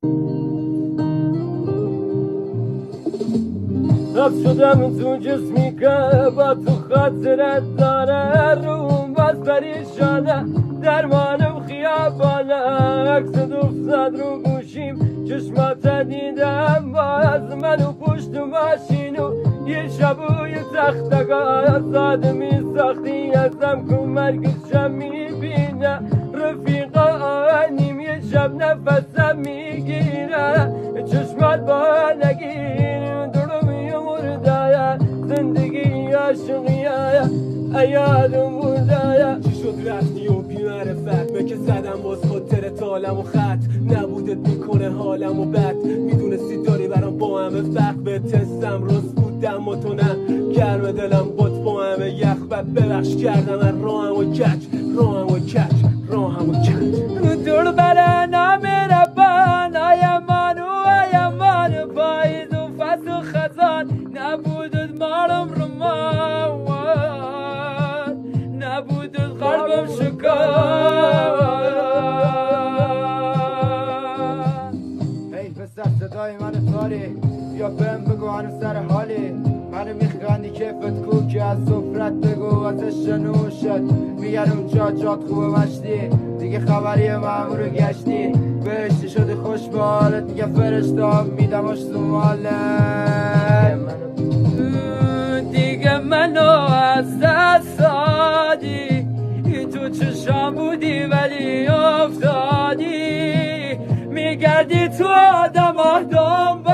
حبس شدم تو جسمی که با تو خاطرت داره، روم باز پریشانه، درمانم خیابانه، عکست افتاد رو گوشیم، چشمات دیدم باز منو پشت ماشین و یه شبوی تختگاه آدمی ساختی ازم که مرگشم میبینه، رفیقا نیم یه شب نفسم میگیره، چشمات با نگیر درمی مردایا، زندگی عاشقیه ایادم مردایا. چی شد رفتی و بی معرفت مکه زدم باز خاطر تالم و خط، نبودت میکنه حالم و بد، میدونستی داری برام با همه فرق، به تستم راست بودم و تو نه، گرم دلم بات با همه یخ، بد ببخش کردم از راهم و کچ، راهم و کچ، راهم و کچ. دور بله نام ربان آیمان و آیمان، پاییز و فصل و خزان، نبودت مارم رمان، نبودت قلبم شکان. هی پسر صدای منو تاری، بیا بهم بگو هنو سر حالی، منو میخندی کیفت کو که از سفرت بگو ازش نوشت، میگن اونجا جات خوبه مشتی، دیگه خبری مامورو گشتی، بهشتی شدی خوش به حالت، میگه فرشتام میدمش تو مالت، دیگه منو از دست دادی، تو چشام بودی ولی افتادی، میگردی تو آدم آدم